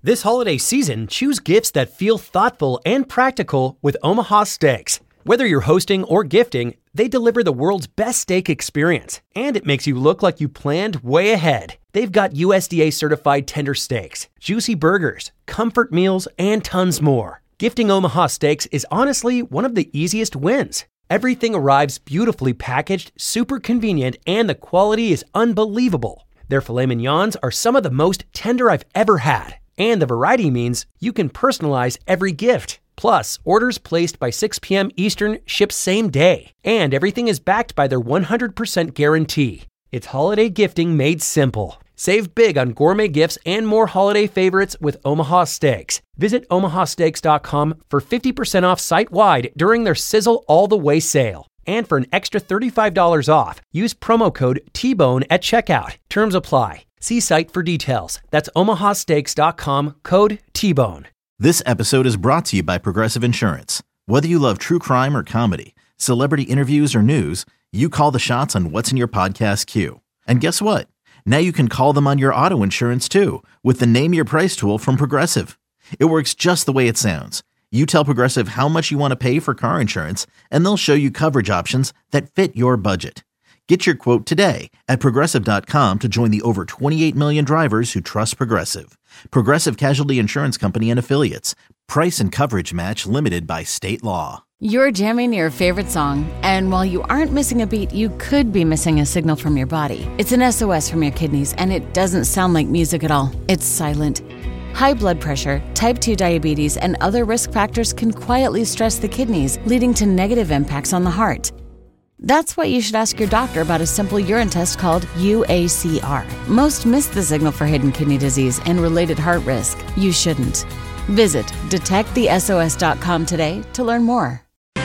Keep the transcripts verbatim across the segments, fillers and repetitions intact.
This holiday season, choose gifts that feel thoughtful and practical with Omaha Steaks. Whether you're hosting or gifting, they deliver the world's best steak experience, and it makes you look like you planned way ahead. They've got U S D A-certified tender steaks, juicy burgers, comfort meals, and tons more. Gifting Omaha Steaks is honestly one of the easiest wins. Everything arrives beautifully packaged, super convenient, and the quality is unbelievable. Their filet mignons are some of the most tender I've ever had. And the variety means you can personalize every gift. Plus, orders placed by six p.m. Eastern ship same day. And everything is backed by their one hundred percent guarantee. It's holiday gifting made simple. Save big on gourmet gifts and more holiday favorites with Omaha Steaks. Visit omaha steaks dot com for fifty percent off site-wide during their Sizzle All the Way sale. And for an extra thirty-five dollars off, use promo code T Bone at checkout. Terms apply. See site for details. That's omaha steaks dot com, code T Bone. This episode is brought to you by Progressive Insurance. Whether you love true crime or comedy, celebrity interviews or news, you call the shots on what's in your podcast queue. And guess what? Now you can call them on your auto insurance too with the Name Your Price tool from Progressive. It works just the way it sounds. You tell Progressive how much you want to pay for car insurance, and they'll show you coverage options that fit your budget. Get your quote today at progressive dot com to join the over twenty-eight million drivers who trust Progressive. Progressive Casualty Insurance Company and Affiliates. Price and coverage match limited by state law. You're jamming your favorite song, and while you aren't missing a beat, you could be missing a signal from your body. It's an S O S from your kidneys, and it doesn't sound like music at all. It's silent. High blood pressure, type two diabetes, and other risk factors can quietly stress the kidneys, leading to negative impacts on the heart. That's why you should ask your doctor about a simple urine test called U A C R. Most miss the signal for hidden kidney disease and related heart risk. You shouldn't. Visit detect the S O S dot com today to learn more.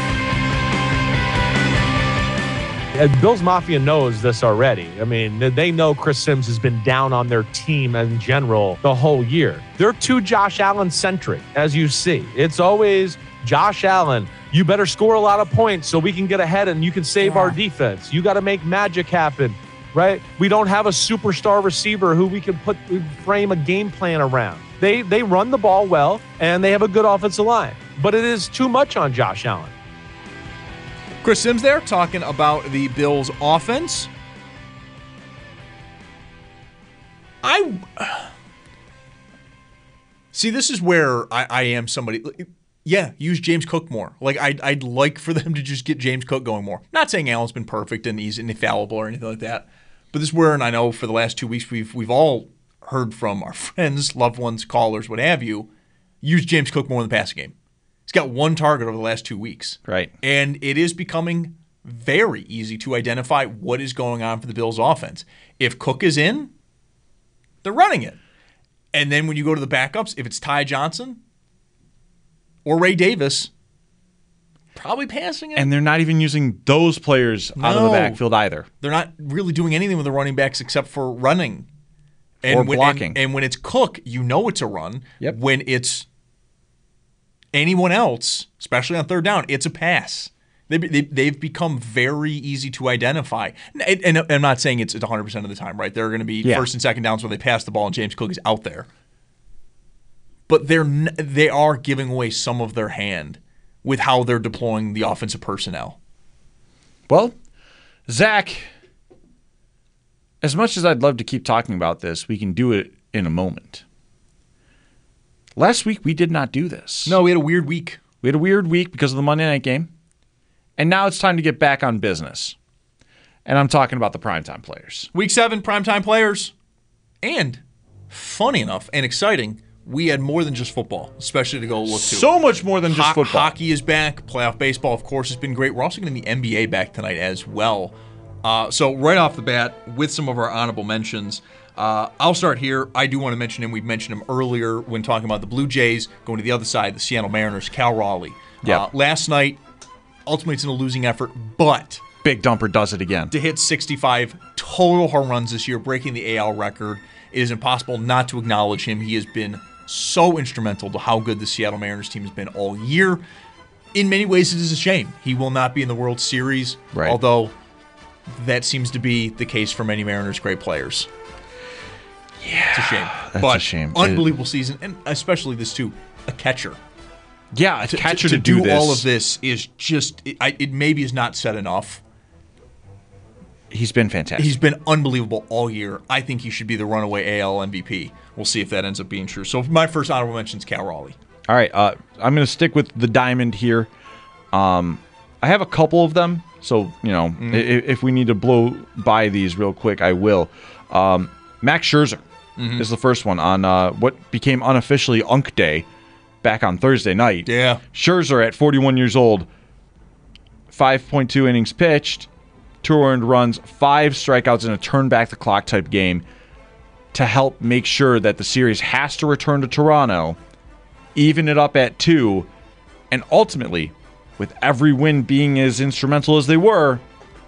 And Bills Mafia knows this already. I mean, they know Chris Sims has been down on their team in general the whole year. They're too Josh Allen-centric, as you see. It's always Josh Allen. You better score a lot of points so we can get ahead and you can save yeah. our defense. You got to make magic happen, right? We don't have a superstar receiver who we can put frame a game plan around. They they run the ball well, and they have a good offensive line. But it is too much on Josh Allen. Chris Sims there talking about the Bills' offense. I see. This is where I, I am somebody. Yeah, use James Cook more. Like I'd, I'd like for them to just get James Cook going more. Not saying Allen's been perfect and he's infallible or anything like that, but this is where, and I know for the last two weeks we've we've all heard from our friends, loved ones, callers, what have you. Use James Cook more in the passing game. He's got one target over the last two weeks. Right. And it is becoming very easy to identify what is going on for the Bills' offense. If Cook is in, they're running it. And then when you go to the backups, if it's Ty Johnson or Ray Davis, probably passing it. And they're not even using those players no, out of the backfield either. They're not really doing anything with the running backs except for running. And or when, blocking. And, and when it's Cook, you know it's a run. Yep. When it's anyone else, especially on third down, it's a pass. They, they, they've become very easy to identify. And, and I'm not saying it's one hundred percent of the time, right? There are going to be yeah. first and second downs where they pass the ball and James Cook is out there. But they're they are giving away some of their hand with how they're deploying the offensive personnel. Well, Zach, as much as I'd love to keep talking about this, we can do it in a moment. Last week, we did not do this. No, we had a weird week. We had a weird week because of the Monday night game. And now it's time to get back on business. And I'm talking about the primetime players. Week seven, primetime players. And, funny enough and exciting, we had more than just football, especially to go look to. So much more than just Ho- football. Hockey is back. Playoff baseball, of course, has been great. We're also getting the N B A back tonight as well. Uh, so right off the bat, with some of our honorable mentions, uh, I'll start here. I do want to mention him. We've mentioned him earlier when talking about the Blue Jays. Going to the other side, the Seattle Mariners, Cal Raleigh. Yeah. Uh, last night, ultimately it's in a losing effort, but Big Dumper does it again. To hit sixty-five total home runs this year, breaking the A L record, it is impossible not to acknowledge him. He has been so instrumental to how good the Seattle Mariners team has been all year. In many ways, it is a shame he will not be in the World Series, right. although that seems to be the case for many Mariners great players. Yeah, it's a shame. That's but a shame. Unbelievable it, season, and especially this too, a catcher. Yeah, a to, catcher to, to, to do, do this. all of this is just it, I, it maybe is not said enough. He's been fantastic. He's been unbelievable all year. I think he should be the runaway A L M V P. We'll see if that ends up being true. So my first honorable mention is Cal Raleigh. All right, uh, I'm going to stick with the diamond here. Um, I have a couple of them, so you know, mm. if, if we need to blow by these real quick, I will. Um, Max Scherzer mm-hmm. is the first one on uh, what became unofficially Unk Day back on Thursday night. Yeah, Scherzer at forty-one years old, five point two innings pitched, two earned runs, five strikeouts in a turn back the clock type game to help make sure that the series has to return to Toronto, even it up at two, and ultimately, with every win being as instrumental as they were,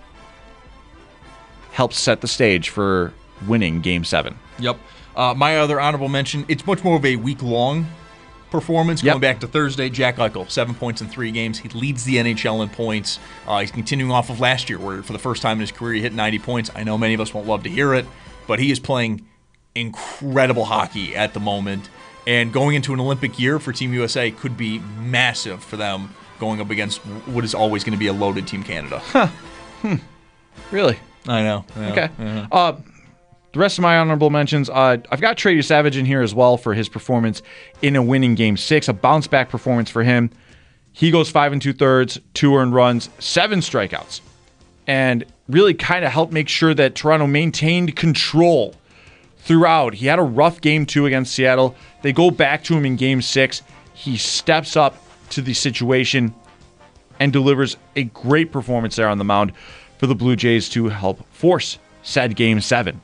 helped set the stage for winning Game seven. Yep. Uh, my other honorable mention, it's much more of a week-long performance. Yep. Going back to Thursday, Jack Eichel, seven points in three games. He leads the N H L in points. Uh, he's continuing off of last year, where for the first time in his career he hit ninety points. I know many of us won't love to hear it, but he is playing incredible hockey at the moment. And going into an Olympic year for Team U S A could be massive for them, going up against what is always going to be a loaded Team Canada. Huh. Hmm. Really? I know. Yeah. Okay. Yeah. Uh, the rest of my honorable mentions, uh, I've got Trey Savage in here as well for his performance in a winning Game six, a bounce-back performance for him. He goes five and two-thirds, two earned runs, seven strikeouts, and really kind of helped make sure that Toronto maintained control throughout. He had a rough Game two against Seattle. They go back to him in Game six. He steps up to the situation and delivers a great performance there on the mound for the Blue Jays to help force said Game seven.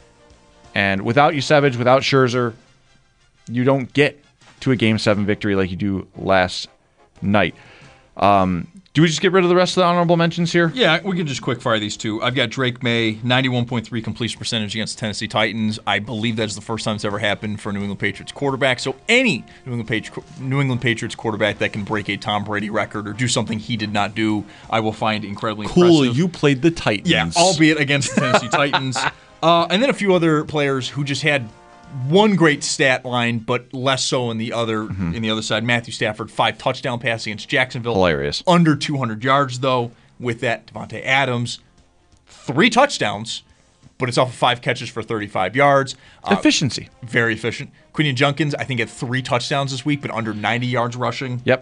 And without Savage, without Scherzer, you don't get to a Game seven victory like you do last night. Um, do we just get rid of the rest of the honorable mentions here? Yeah, we can just quick fire these two. I've got Drake May, ninety-one point three completion percentage against the Tennessee Titans. I believe that's the first time it's ever happened for a New England Patriots quarterback. So any New England, Patri- New England Patriots quarterback that can break a Tom Brady record or do something he did not do, I will find incredibly cool, impressive. You played the Titans. Yeah, albeit against the Tennessee Titans. Uh, and then a few other players who just had one great stat line, but less so in the other mm-hmm. in the other side. Matthew Stafford, five touchdown passes against Jacksonville. Hilarious. Under two hundred yards, though, with that. Devontae Adams, three touchdowns, but it's off of five catches for thirty-five yards. Uh, Efficiency. Very efficient. Quinion Junkins, I think, had three touchdowns this week, but under ninety yards rushing. Yep.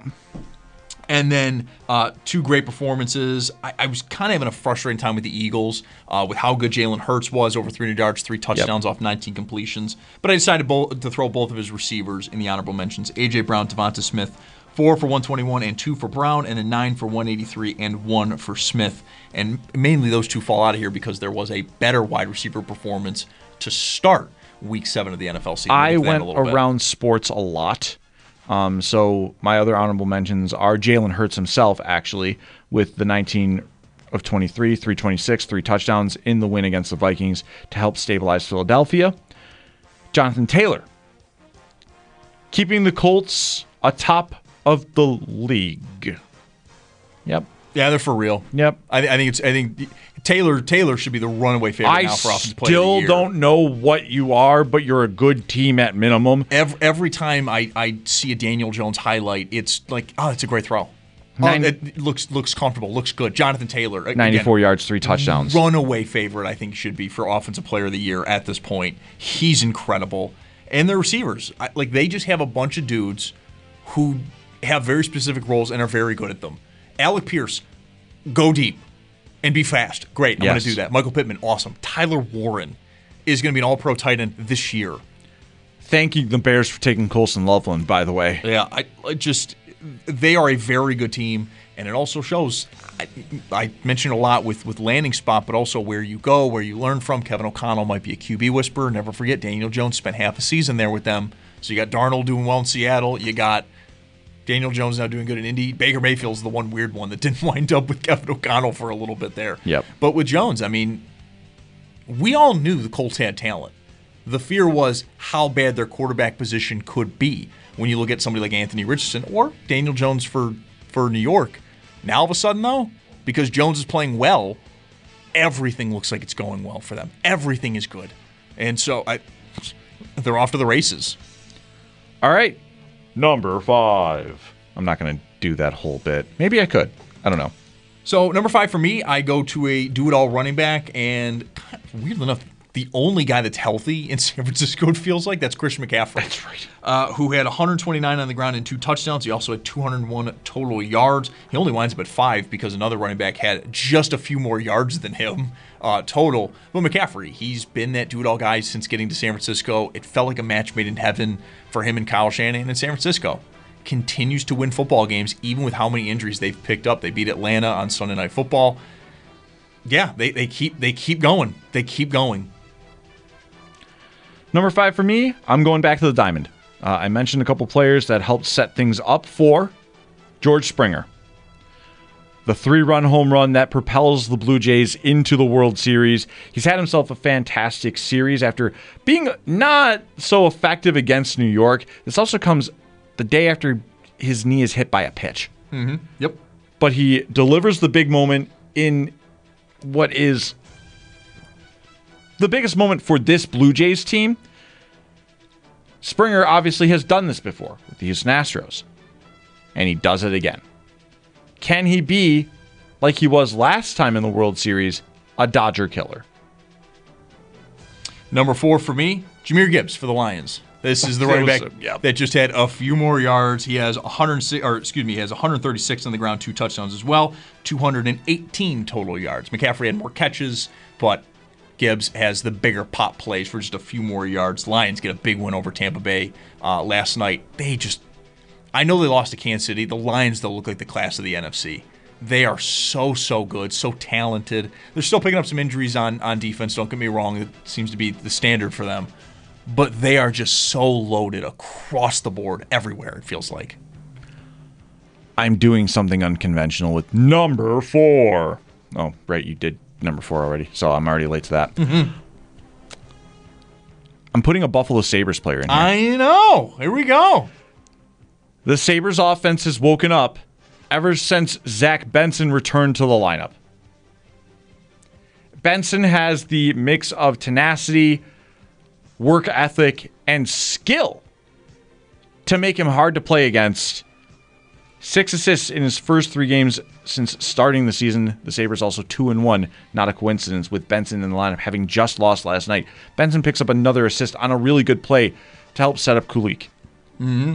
And then uh, two great performances. I, I was kind of having a frustrating time with the Eagles uh, with how good Jalen Hurts was, over three hundred yards, three touchdowns yep. off nineteen completions. But I decided bo- to throw both of his receivers in the honorable mentions. A J. Brown, Devonta Smith, four for one twenty-one and two for Brown, and then nine for one eighty-three and one for Smith. And mainly those two fall out of here because there was a better wide receiver performance to start week seven of the N F L season. I went around bit. sports a lot. Um, so my other honorable mentions are Jalen Hurts himself, actually, with the nineteen of twenty-three, three twenty-six, three touchdowns in the win against the Vikings to help stabilize Philadelphia. Jonathan Taylor, keeping the Colts atop of the league. Yep. Yeah, they're for real. Yep. I, I think it's. I think Taylor Taylor should be the runaway favorite I now for offensive player of the year. I still don't know what you are, but you're a good team at minimum. Every, every time I, I see a Daniel Jones highlight, it's like, oh, it's a great throw. Nine, oh, it looks looks comfortable, looks good. Jonathan Taylor, again, ninety-four yards, three touchdowns. Runaway favorite, I think, should be for offensive player of the year at this point. He's incredible, and their receivers, I, like they just have a bunch of dudes who have very specific roles and are very good at them. Alec Pierce, go deep and be fast. Great, I'm yes. going to do that. Michael Pittman, awesome. Tyler Warren is going to be an all-pro tight end this year. Thanking the Bears for taking Colson Loveland, by the way. Yeah, I, I just they are a very good team, and it also shows. I, I mentioned a lot with with landing spot, but also where you go, where you learn from. Kevin O'Connell might be a Q B whisperer. Never forget, Daniel Jones spent half a season there with them. So you got Darnold doing well in Seattle. You got Daniel Jones now doing good in Indy. Baker Mayfield's the one weird one that didn't wind up with Kevin O'Connell for a little bit there. Yep. But with Jones, I mean, we all knew the Colts had talent. The fear was how bad their quarterback position could be when you look at somebody like Anthony Richardson or Daniel Jones for, for New York. Now all of a sudden, though, because Jones is playing well, everything looks like it's going well for them. Everything is good. And so I they're off to the races. All right. Number five. I'm not going to do that whole bit. Maybe I could. I don't know. So number five for me, I go to a do-it-all running back, and weirdly enough, the only guy that's healthy in San Francisco, it feels like, that's Christian McCaffrey. That's right. Uh, who had one hundred twenty-nine on the ground and two touchdowns. He also had two hundred one total yards. He only winds up at five because another running back had just a few more yards than him uh, total. But McCaffrey, he's been that do-it-all guy since getting to San Francisco. It felt like a match made in heaven for him and Kyle Shanahan in San Francisco. Continues to win football games, even with how many injuries they've picked up. They beat Atlanta on Sunday Night Football. Yeah, they, they keep they keep going. They keep going. Number five for me, I'm going back to the diamond. Uh, I mentioned a couple players that helped set things up for George Springer. The three-run home run that propels the Blue Jays into the World Series. He's had himself a fantastic series after being not so effective against New York. This also comes the day after his knee is hit by a pitch. Mm-hmm. Yep. But he delivers the big moment in what is the biggest moment for this Blue Jays team. Springer obviously has done this before with the Houston Astros, and he does it again. Can he be, like he was last time in the World Series, a Dodger killer? Number four for me, Jahmyr Gibbs for the Lions. This is the running back yeah. that just had a few more yards. He has one hundred six, or excuse me, he has one hundred thirty-six on the ground, two touchdowns as well, two hundred eighteen total yards. McCaffrey had more catches, but Gibbs has the bigger pop plays for just a few more yards. Lions get a big win over Tampa Bay uh, last night. They just, I know they lost to Kansas City. The Lions, though, look like the class of the N F C. They are so, so good, so talented. They're still picking up some injuries on, on defense, don't get me wrong. It seems to be the standard for them. But they are just so loaded across the board everywhere, it feels like. I'm doing something unconventional with number four. Oh, right, you did number four already, so I'm already late to that. Mm-hmm. I'm putting a Buffalo Sabres player in here. I know. Here we go. The Sabres offense has woken up ever since Zach Benson returned to the lineup. Benson has the mix of tenacity, work ethic, and skill to make him hard to play against. Six assists in his first three games since starting the season. The Sabres also two and one. Not a coincidence with Benson in the lineup having just lost last night. Benson picks up another assist on a really good play to help set up Kulich. Mm-hmm.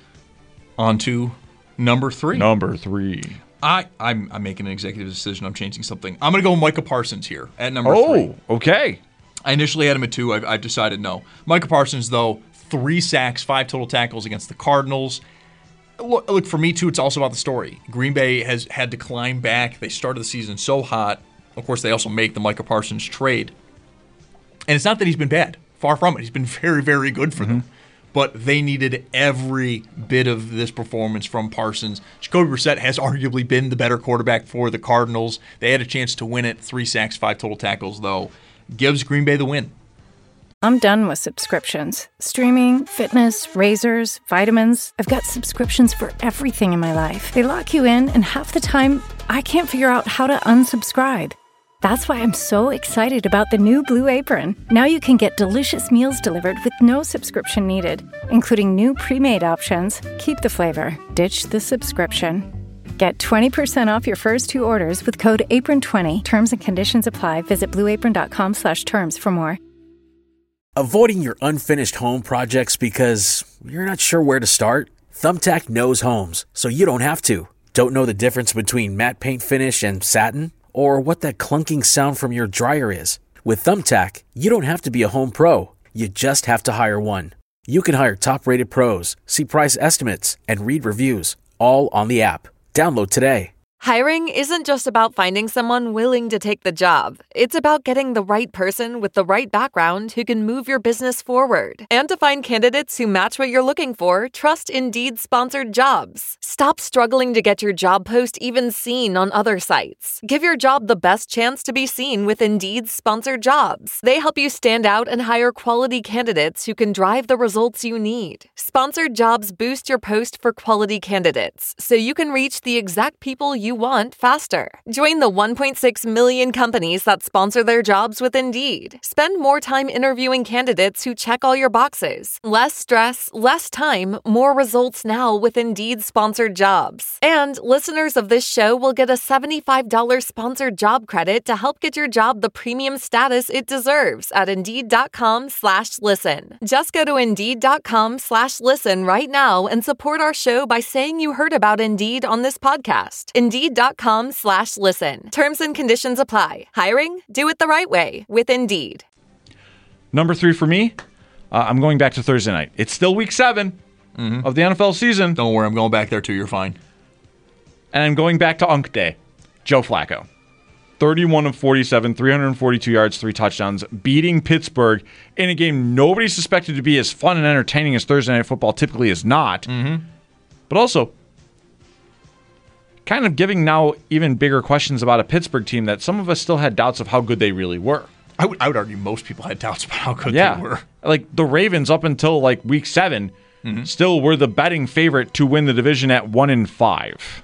On to number three. Number three. I, I'm, I'm making an executive decision. I'm changing something. I'm going to go Micah Parsons here at number oh, three. Oh, okay. I initially had him at two. I've, I've decided no. Micah Parsons, though, three sacks, five total tackles against the Cardinals. Look, look, for me, too, it's also about the story. Green Bay has had to climb back. They started the season so hot. Of course, they also make the Micah Parsons trade. And it's not that he's been bad. Far from it. He's been very, very good for mm-hmm. them. But they needed every bit of this performance from Parsons. Jacoby Brissett has arguably been the better quarterback for the Cardinals. They had a chance to win it. Three sacks, five total tackles, though. Gives Green Bay the win. I'm done with subscriptions. Streaming, fitness, razors, vitamins. I've got subscriptions for everything in my life. They lock you in, and half the time, I can't figure out how to unsubscribe. That's why I'm so excited about the new Blue Apron. Now you can get delicious meals delivered with no subscription needed, including new pre-made options. Keep the flavor, ditch the subscription. Get twenty percent off your first two orders with code apron twenty. Terms and conditions apply. Visit blueapron.com slash terms for more. Avoiding your unfinished home projects because you're not sure where to start? Thumbtack knows homes, so you don't have to. Don't know the difference between matte paint finish and satin? Or what that clunking sound from your dryer is? With Thumbtack, you don't have to be a home pro. You just have to hire one. You can hire top-rated pros, see price estimates, and read reviews, all on the app. Download today. Hiring isn't just about finding someone willing to take the job. It's about getting the right person with the right background who can move your business forward. And to find candidates who match what you're looking for, trust Indeed sponsored jobs. Stop struggling to get your job post even seen on other sites. Give your job the best chance to be seen with Indeed sponsored jobs. They help you stand out and hire quality candidates who can drive the results you need. Sponsored jobs boost your post for quality candidates, so you can reach the exact people you you want faster. Join the one point six million companies that sponsor their jobs with Indeed. Spend more time interviewing candidates who check all your boxes. Less stress, less time, more results now with Indeed sponsored jobs. And listeners of this show will get a seventy-five dollars sponsored job credit to help get your job the premium status it deserves at Indeed.com slash listen. Just go to Indeed.com slash listen right now and support our show by saying you heard about Indeed on this podcast. Indeed.com slash listen. Terms and conditions apply. Hiring? Do it the right way with Indeed. Number three for me, uh, I'm going back to Thursday night. It's still week seven mm-hmm. of the N F L season. Don't worry, I'm going back there too. You're fine. And I'm going back to Unk Day. Joe Flacco. thirty-one of forty-seven, three hundred forty-two yards, three touchdowns, beating Pittsburgh in a game nobody suspected to be as fun and entertaining as Thursday Night Football typically is not. Mm-hmm. But also, kind of giving now even bigger questions about a Pittsburgh team that some of us still had doubts of how good they really were. I would, I would argue most people had doubts about how good yeah. they were. Like the Ravens up until like week seven mm-hmm. still were the betting favorite to win the division at one and five.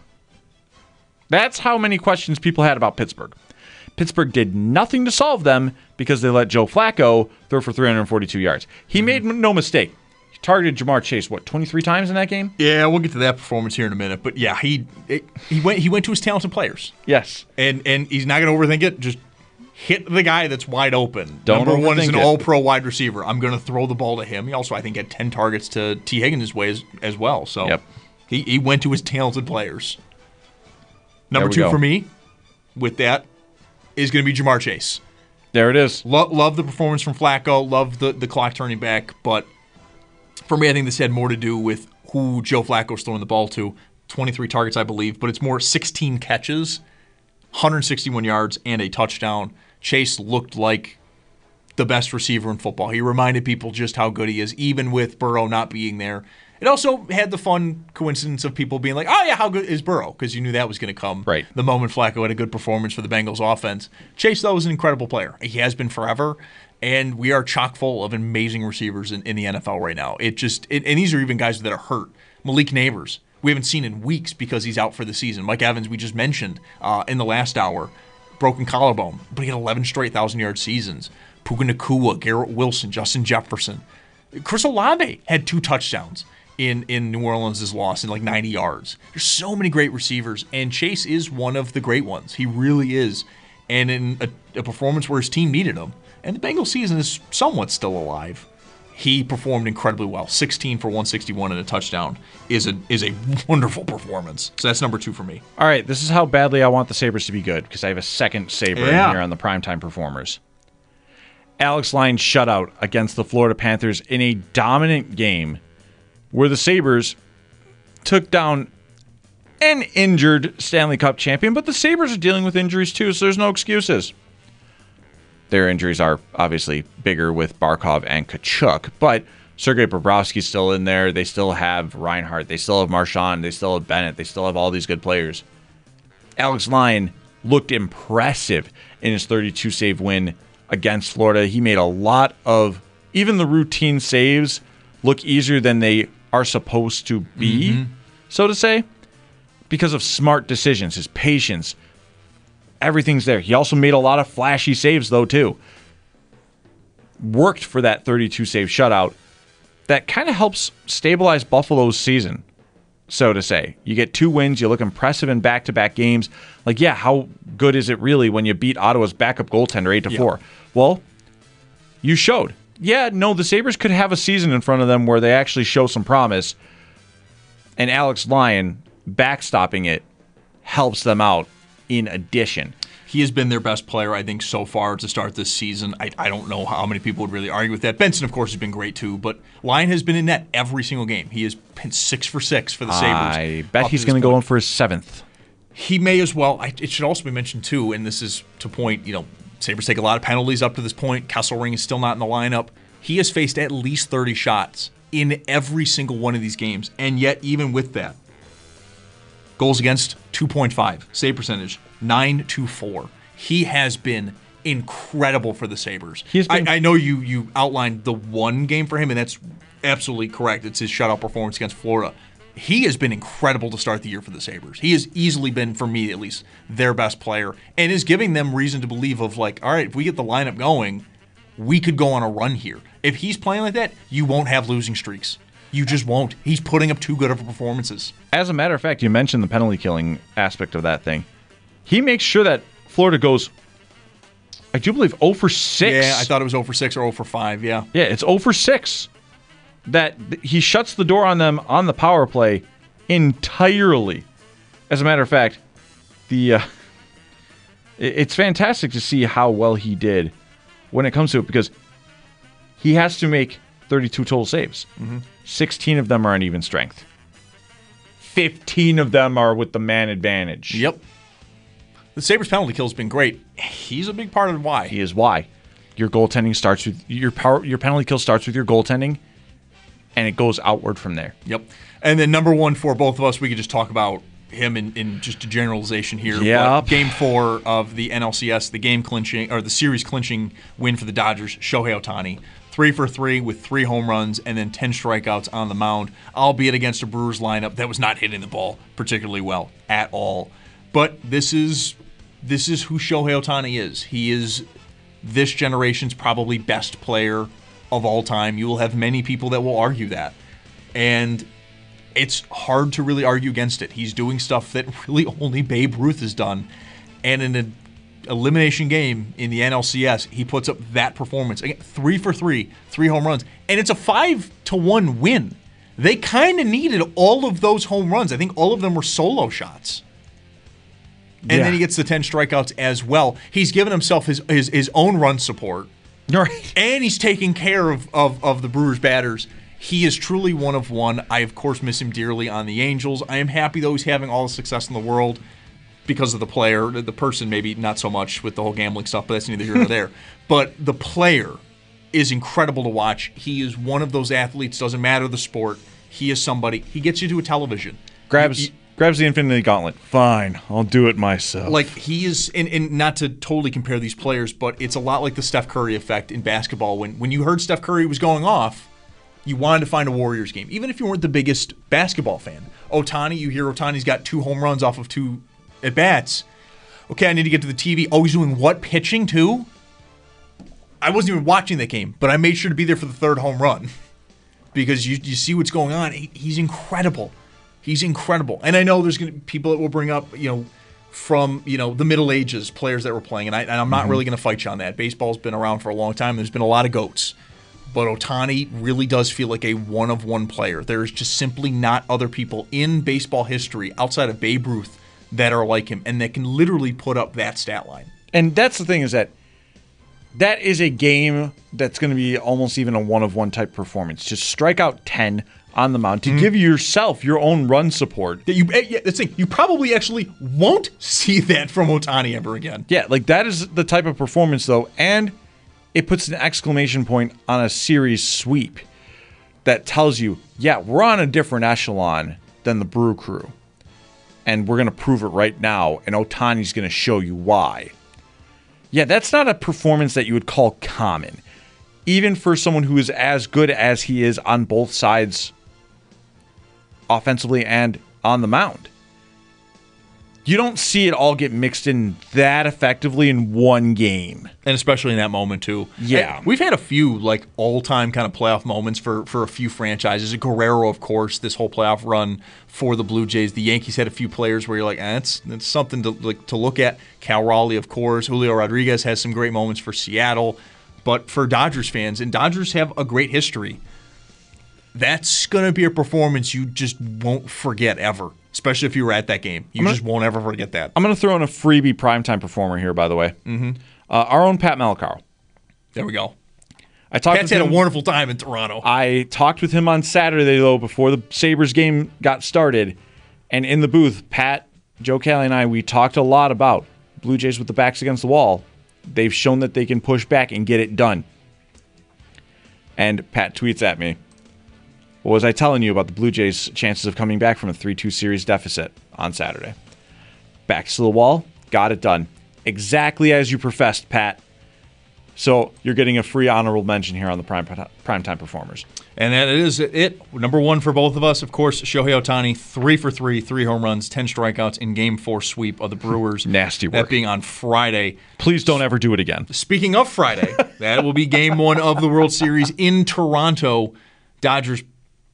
That's how many questions people had about Pittsburgh. Pittsburgh did nothing to solve them because they let Joe Flacco throw for three hundred forty-two yards. He mm-hmm. made no mistake. He targeted Jamar Chase, what, twenty-three times in that game? Yeah, we'll get to that performance here in a minute. But yeah, he it, he went he went to his talented players. Yes. And and he's not going to overthink it. Just hit the guy that's wide open. Don't Number one is an it. all-pro wide receiver. I'm going to throw the ball to him. He also, I think, had ten targets to T. Higgins' way as, as well. So yep. he, he went to his talented players. Number two go. for me, with that, is going to be Jamar Chase. There it is. Lo- love the performance from Flacco. Love the, the clock turning back. But for me, I think this had more to do with who Joe Flacco's throwing the ball to. twenty-three targets, I believe. But it's more sixteen catches, one hundred sixty-one yards, and a touchdown. Chase looked like the best receiver in football. He reminded people just how good he is, even with Burrow not being there. It also had the fun coincidence of people being like, oh, yeah, how good is Burrow? Because you knew that was going to come right. the moment Flacco had a good performance for the Bengals offense. Chase, though, is an incredible player. He has been forever, and we are chock full of amazing receivers in, in the N F L right now. It just, it, and these are even guys that are hurt. Malik Neighbors, we haven't seen in weeks because he's out for the season. Mike Evans, we just mentioned uh, in the last hour, broken collarbone, but he had eleven straight thousand-yard seasons. Puka Nacua, Garrett Wilson, Justin Jefferson. Chris Olave had two touchdowns in, in New Orleans' loss in like ninety yards. There's so many great receivers, and Chase is one of the great ones. He really is. And in a, a performance where his team needed him, and the Bengals season is somewhat still alive, he performed incredibly well. sixteen for one sixty-one and a touchdown is a is a wonderful performance. So that's number two for me. All right, this is how badly I want the Sabres to be good, because I have a second Sabre yeah. in here on the primetime performers. Alex Lyon shutout against the Florida Panthers in a dominant game where the Sabres took down an injured Stanley Cup champion, but the Sabres are dealing with injuries too, so there's no excuses. Their injuries are obviously bigger with Barkov and Tkachuk, but Sergei Bobrovsky's still in there. They still have Reinhart. They still have Marchand. They still have Bennett. They still have all these good players. Alex Lyon looked impressive in his thirty-two save win against Florida. He made a lot of, even the routine saves look easier than they are supposed to be, mm-hmm. so to say, because of smart decisions, his patience. Everything's there. He also made a lot of flashy saves, though, too. Worked for that thirty-two save shutout. That kind of helps stabilize Buffalo's season, so to say. You get two wins. You look impressive in back-to-back games. Like, yeah, how good is it really when you beat Ottawa's backup goaltender eight to four? Yeah. Well, you showed. Yeah, no, the Sabres could have a season in front of them where they actually show some promise, and Alex Lyon backstopping it helps them out in addition. He has been their best player, I think, so far to start this season. I, I don't know how many people would really argue with that. Benson, of course, has been great too, but Lyon has been in net every single game. He has been six for six for the Sabres. I bet he's going to go in for his seventh. He may as well. I, it should also be mentioned too, and this is to point, you know, Sabres take a lot of penalties up to this point. Kesselring is still not in the lineup. He has faced at least thirty shots in every single one of these games, and yet even with that, goals against two point five, save percentage nine to four. He has been incredible for the Sabres. Been, I, I know you you outlined the one game for him, and that's absolutely correct. It's his shutout performance against Florida. he has been incredible to start the year for the Sabres. He has easily been, for me at least, their best player and is giving them reason to believe of like, all right, if we get the lineup going, we could go on a run here. If he's playing like that, you won't have losing streaks. You just won't. He's putting up too good of performances. As a matter of fact, you mentioned the penalty killing aspect of that thing. He makes sure that Florida goes, I do believe, oh for six. Yeah, I thought it was oh for six or oh for five, yeah. Yeah, it's oh for six. That he shuts the door on them on the power play entirely. As a matter of fact, the uh, it's fantastic to see how well he did when it comes to it, because he has to make thirty-two total saves. Mm-hmm. sixteen of them are on even strength. fifteen of them are with the man advantage. Yep. The Sabres penalty kill has been great. He's a big part of why. He is why. Your goaltending starts with your power. Your penalty kill starts with your goaltending, and it goes outward from there. Yep. And then number one for both of us, we could just talk about him in, in just a generalization here. Yep. Game four of the N L C S, the game clinching or the series clinching win for the Dodgers, Shohei Ohtani. Three for three with three home runs and then ten strikeouts on the mound, albeit against a Brewers lineup that was not hitting the ball particularly well at all. But this is this is who Shohei Ohtani is. He is this generation's probably best player of all time. You will have many people that will argue that. And it's hard to really argue against it. He's doing stuff that really only Babe Ruth has done. And in an elimination game in the N L C S, he puts up that performance. Again, three for three, three home runs. And it's a five to one win. They kind of needed all of those home runs. I think all of them were solo shots. And yeah. then he gets the ten strikeouts as well. He's given himself his his, his own run support. Right. And he's taking care of, of, of the Brewers batters. He is truly one of one. I, of course, miss him dearly on the Angels. I am happy, though, he's having all the success in the world because of the player. The person, maybe not so much with the whole gambling stuff, but that's neither here nor there. But the player is incredible to watch. He is one of those athletes, doesn't matter the sport. He is somebody. He gets you to a television. Grabs he, he, grabs the Infinity Gauntlet. Fine, I'll do it myself. Like, he is, and, and not to totally compare these players, but it's a lot like the Steph Curry effect in basketball. When, when you heard Steph Curry was going off, you wanted to find a Warriors game, even if you weren't the biggest basketball fan. Ohtani, you hear Ohtani's got two home runs off of two at-bats. Okay, I need to get to the T V. Oh, he's doing what? Pitching, too? I wasn't even watching that game, but I made sure to be there for the third home run because you you see what's going on. He, he's incredible. He's incredible. And I know there's going to be people that will bring up, you know, from, you know, the Middle Ages, players that were playing, and, I, and I'm not mm-hmm. really going to fight you on that. Baseball's been around for a long time. There's been a lot of GOATs. But Ohtani really does feel like a one-of-one player. There's just simply not other people in baseball history outside of Babe Ruth that are like him and that can literally put up that stat line. And that's the thing, is that that is a game that's going to be almost even a one-of-one type performance. Just strike out ten on the mound to mm-hmm. give yourself your own run support. That you, yeah, that's the thing. You probably actually won't see that from Ohtani ever again. Yeah, like that is the type of performance, though, and it puts an exclamation point on a series sweep that tells you, yeah, we're on a different echelon than the Brew Crew. And we're going to prove it right now, and Ohtani's going to show you why. Yeah, that's not a performance that you would call common, even for someone who is as good as he is on both sides, offensively and on the mound. You don't see it all get mixed in that effectively in one game. And especially in that moment, too. Yeah. And we've had a few, like, all-time kind of playoff moments for, for a few franchises. Guerrero, of course, this whole playoff run for the Blue Jays. The Yankees had a few players where you're like, eh, that's, that's something to, like, to look at. Cal Raleigh, of course. Julio Rodriguez has some great moments for Seattle. But for Dodgers fans, and Dodgers have a great history, that's going to be a performance you just won't forget ever. Especially if you were at that game. You gonna, just won't ever forget that. I'm going to throw in a freebie primetime performer here, by the way. Mm-hmm. Uh, our own Pat Malacaro. There we go. I talked Pat's with had him, a wonderful time in Toronto. I talked with him on Saturday, though, before the Sabres game got started. And in the booth, Pat, Joe Kelly, and I, we talked a lot about Blue Jays with the backs against the wall. They've shown that they can push back and get it done. And Pat tweets at me, what was I telling you about the Blue Jays' chances of coming back from a three two series deficit on Saturday? Backs to the wall, got it done. Exactly as you professed, Pat. So you're getting a free honorable mention here on the prime primetime performers. And that is it. Number one for both of us, of course, Shohei Ohtani, three for three, three home runs, ten strikeouts in Game Four sweep of the Brewers. Nasty work. That being on Friday. Please don't ever do it again. Speaking of Friday, that will be Game One of the World Series in Toronto. Dodgers,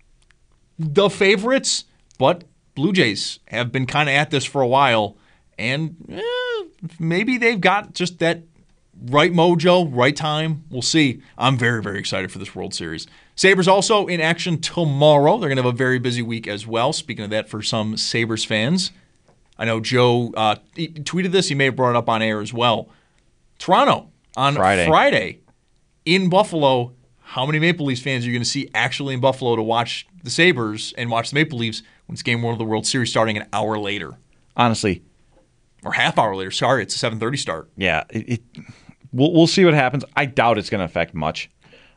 the favorites, but Blue Jays have been kind of at this for a while, and eh, maybe they've got just that right mojo, right time. We'll see. I'm very, very excited for this World Series. Sabres also in action tomorrow. They're going to have a very busy week as well. Speaking of that, for some Sabres fans, I know Joe uh, tweeted this. He may have brought it up on air as well. Toronto on Friday, Friday in Buffalo. How many Maple Leafs fans are you going to see actually in Buffalo to watch the Sabres and watch the Maple Leafs when it's Game One of the World Series starting an hour later? Honestly. Or half hour later. Sorry, it's a seven thirty start. Yeah, it, it, we'll, we'll see what happens. I doubt it's going to affect much.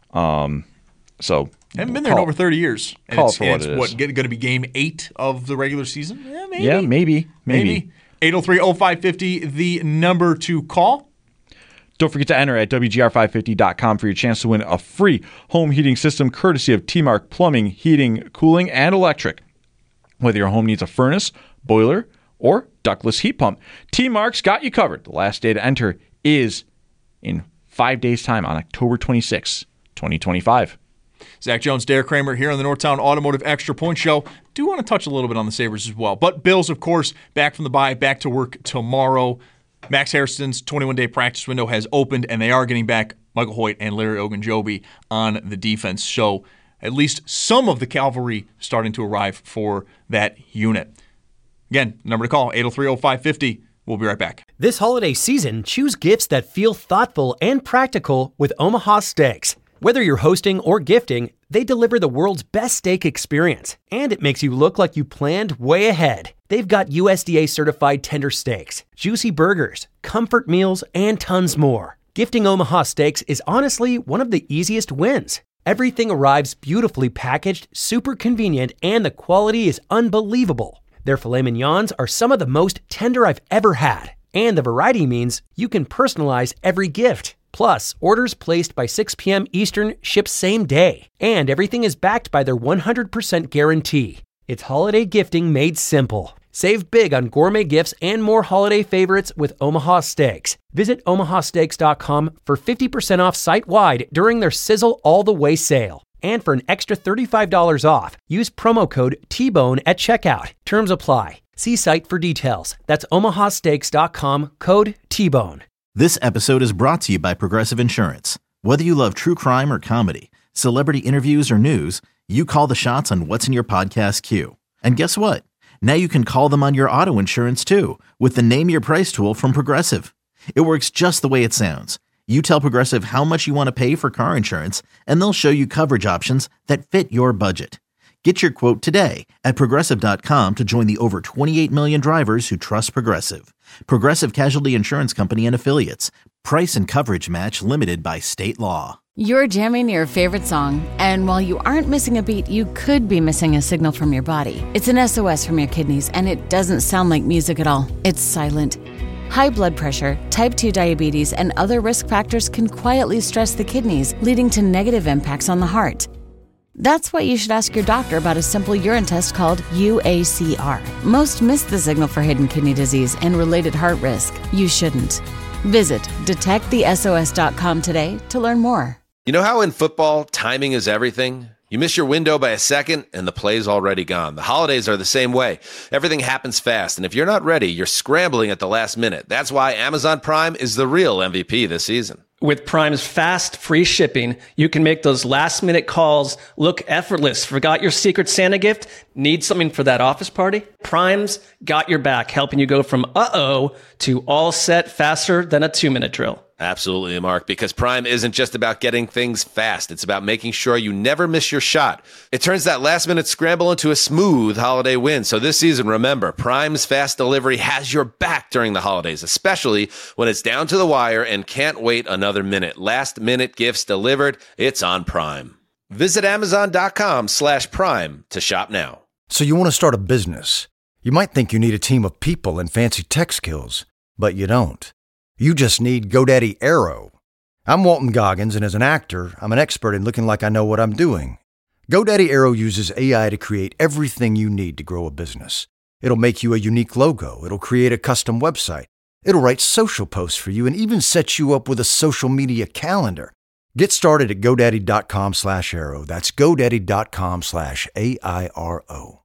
Um, so haven't been there call, in over thirty years. And call it's, for what it's it is. what, going to be game eight of the regular season? Yeah, maybe. Yeah, maybe. Maybe. maybe. eight oh three oh five five oh, the number to call. Don't forget to enter at W G R five fifty dot com for your chance to win a free home heating system courtesy of T-Mark Plumbing, Heating, Cooling, and Electric. Whether your home needs a furnace, boiler, or ductless heat pump, T-Mark's got you covered. The last day to enter is in five days' time on October twenty-sixth, twenty twenty-five. Zach Jones, Derek Kramer here on the Northtown Automotive Extra Point Show. Do want to touch a little bit on the Sabres as well. But Bills, of course, back from the bye, back to work tomorrow. Max Harrison's twenty-one day practice window has opened, and they are getting back Michael Hoyt and Larry Ogunjobi on the defense. So at least some of the cavalry starting to arrive for that unit. Again, number to call, eight oh three oh five five oh. We'll be right back. This holiday season, choose gifts that feel thoughtful and practical with Omaha Steaks. Whether you're hosting or gifting, they deliver the world's best steak experience, and it makes you look like you planned way ahead. They've got U S D A-certified tender steaks, juicy burgers, comfort meals, and tons more. Gifting Omaha Steaks is honestly one of the easiest wins. Everything arrives beautifully packaged, super convenient, and the quality is unbelievable. Their filet mignons are some of the most tender I've ever had, and the variety means you can personalize every gift. Plus, orders placed by six p.m. Eastern ship same day, and everything is backed by their one hundred percent guarantee. It's holiday gifting made simple. Save big on gourmet gifts and more holiday favorites with Omaha Steaks. Visit omaha steaks dot com for fifty percent off site-wide during their Sizzle All the Way sale. And for an extra thirty-five dollars off, use promo code T Bone at checkout. Terms apply. See site for details. That's omaha steaks dot com, code T Bone. This episode is brought to you by Progressive Insurance. Whether you love true crime or comedy, celebrity interviews or news, you call the shots on what's in your podcast queue. And guess what? Now you can call them on your auto insurance too with the Name Your Price tool from Progressive. It works just the way it sounds. You tell Progressive how much you want to pay for car insurance, and they'll show you coverage options that fit your budget. Get your quote today at progressive dot com to join the over twenty-eight million drivers who trust Progressive. Progressive Casualty Insurance Company and Affiliates. Price and coverage match limited by state law. You're jamming your favorite song, and while you aren't missing a beat, you could be missing a signal from your body. It's an S O S from your kidneys, and it doesn't sound like music at all. It's silent. High blood pressure, type two diabetes, and other risk factors can quietly stress the kidneys, leading to negative impacts on the heart. That's why you should ask your doctor about a simple urine test called U A C R. Most miss the signal for hidden kidney disease and related heart risk. You shouldn't. Visit detect the S O S dot com today to learn more. You know how in football, timing is everything? You miss your window by a second, and the play's already gone. The holidays are the same way. Everything happens fast, and if you're not ready, you're scrambling at the last minute. That's why Amazon Prime is the real M V P this season. With Prime's fast, free shipping, you can make those last-minute calls look effortless. Forgot your Secret Santa gift? Need something for that office party? Prime's got your back, helping you go from uh-oh to all set faster than a two-minute drill. Absolutely, Mark, because Prime isn't just about getting things fast. It's about making sure you never miss your shot. It turns that last-minute scramble into a smooth holiday win. So this season, remember, Prime's fast delivery has your back during the holidays, especially when it's down to the wire and can't wait another minute. Last-minute gifts delivered. It's on Prime. Visit amazon.com slash prime to shop now. So you want to start a business. You might think you need a team of people and fancy tech skills, but you don't. You just need GoDaddy Aero. I'm Walton Goggins, and as an actor, I'm an expert in looking like I know what I'm doing. GoDaddy Aero uses A I to create everything you need to grow a business. It'll make you a unique logo. It'll create a custom website. It'll write social posts for you and even set you up with a social media calendar. Get started at GoDaddy.com slash Aero. That's GoDaddy.com slash A I R O.